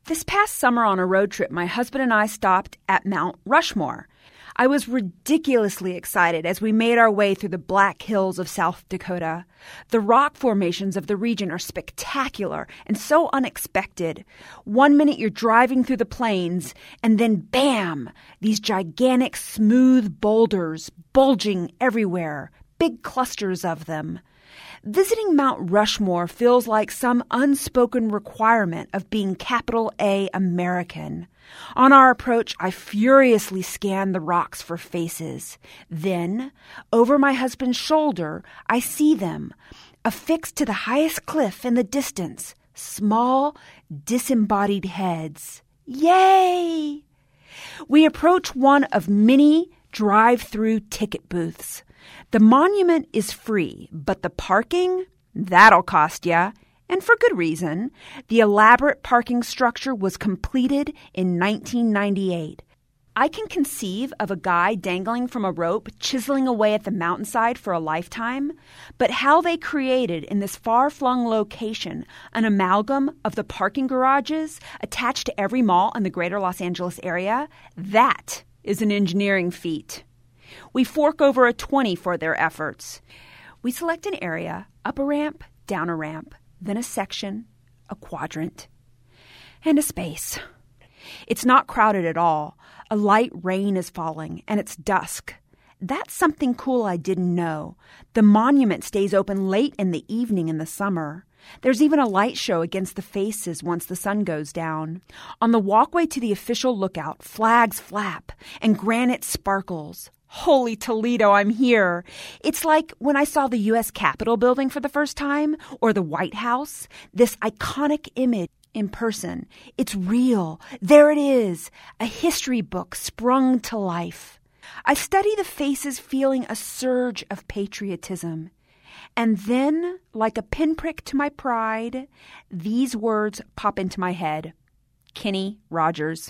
This past summer on a road trip, my husband and I stopped at Mount Rushmore. I was ridiculously excited as we made our way through the Black Hills of South Dakota. The rock formations of the region are spectacular and so unexpected. 1 minute you're driving through the plains, and then bam! These gigantic smooth boulders bulging everywhere, big clusters of them. Visiting Mount Rushmore feels like some unspoken requirement of being capital A American. On our approach, I furiously scan the rocks for faces. Then, over my husband's shoulder, I see them, affixed to the highest cliff in the distance, small, disembodied heads. Yay! We approach one of many drive-through ticket booths. The monument is free, but the parking, that'll cost ya. And for good reason. The elaborate parking structure was completed in 1998. I can conceive of a guy dangling from a rope, chiseling away at the mountainside for a lifetime, but how they created in this far-flung location an amalgam of the parking garages attached to every mall in the greater Los Angeles area, that is an engineering feat. We fork over a 20 for their efforts. We select an area, up a ramp, down a ramp, then a section, a quadrant, and a space. It's not crowded at all. A light rain is falling, and it's dusk. That's something cool I didn't know. The monument stays open late in the evening in the summer. There's even a light show against the faces once the sun goes down. On the walkway to the official lookout, flags flap, and granite sparkles. Holy Toledo, I'm here. It's like when I saw the U.S. Capitol building for the first time, or the White House, this iconic image in person. It's real. There it is, a history book sprung to life. I study the faces feeling a surge of patriotism. And then, like a pinprick to my pride, these words pop into my head. Kenny Rogers.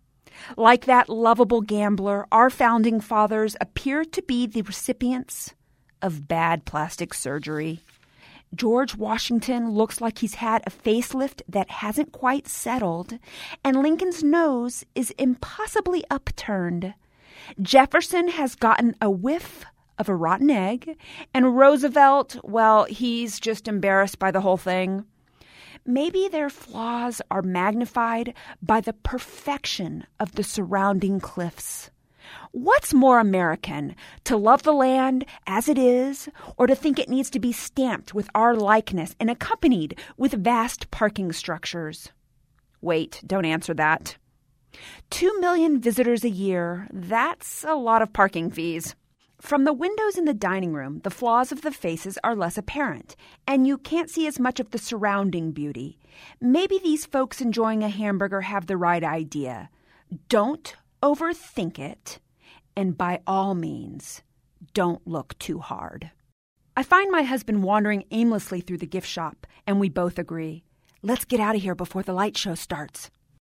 Like that lovable gambler, our founding fathers appear to be the recipients of bad plastic surgery. George Washington looks like he's had a facelift that hasn't quite settled, and Lincoln's nose is impossibly upturned. Jefferson has gotten a whiff of a rotten egg, and Roosevelt, well, he's just embarrassed by the whole thing. Maybe their flaws are magnified by the perfection of the surrounding cliffs. What's more American, to love the land as it is, or to think it needs to be stamped with our likeness and accompanied with vast parking structures? Wait, don't answer that. 2 million visitors a year, that's a lot of parking fees. From the windows in the dining room, the flaws of the faces are less apparent, and you can't see as much of the surrounding beauty. Maybe these folks enjoying a hamburger have the right idea. Don't overthink it, and by all means, don't look too hard. I find my husband wandering aimlessly through the gift shop, and we both agree. Let's get out of here before the light show starts.